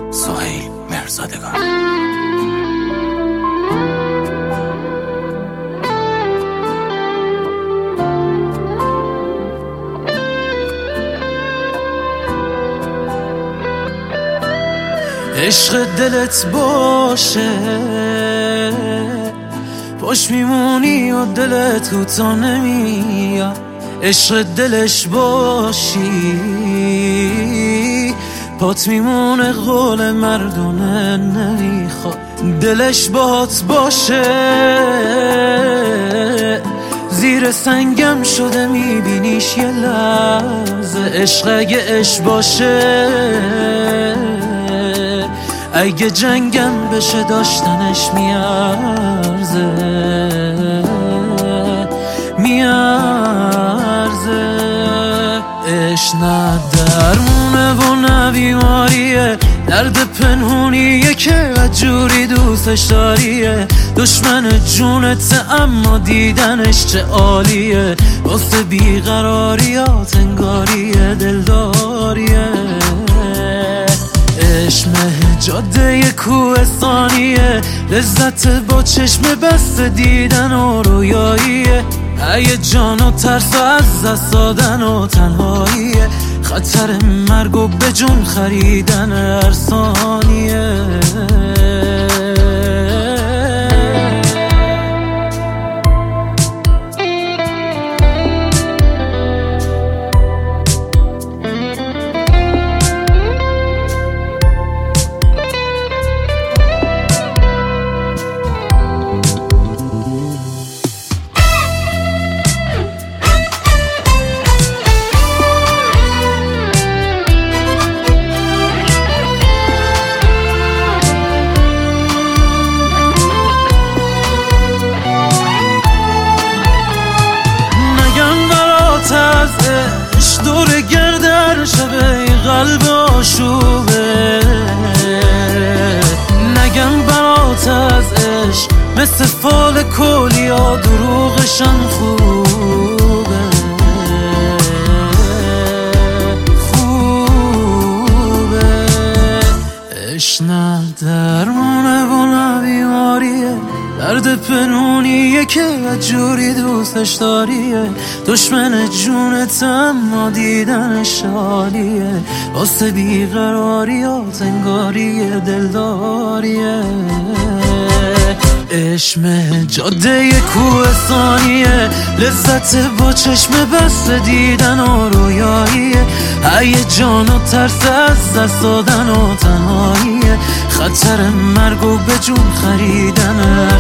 سهیل مرزادگان. عشق دلت باشه پشت میمونی و دلت کوتا نمیاد، عشق دلش باشی پات میمونه قول مردونه نمیخواد، دلش باهات باشه زیر سنگم شده میبینیش یه لحظه، عشق اگه عشق باشه اگه جنگم بشه داشتنش میارزه عشق نه درمونه و نه بیماریه، درد پنهونیه که جوری دوستش داریه، دشمن جونت اما دیدنش چه عالیه، واسه بیقراریات انگاریه دلداریه، عشق جاده کوهستانیه، لذت با چشم بسته دیدن و رویاییه، هیجان و ترس و از دست دادن و تنهاییه، خطر مرگ و به جون خریدن هر ثانیه. دور گردر شبه قلب آشوبه، نگم برات از عشق مثل فال کلیا دروغشم خوبه عشق نه درمونه و نه بیماریه، درد پنهونیه که جوری دوستش داریه، دشمن جونت اما دیدنش حالیه، واسه بیقراریات انگاریه دلداریه، عشق جاده کوهستانیه، لذت با چشم بسته دیدن و رویاییه، هیجان و ترس از دست دادن و تنهاییه، خطر مرگ و به جون خریدن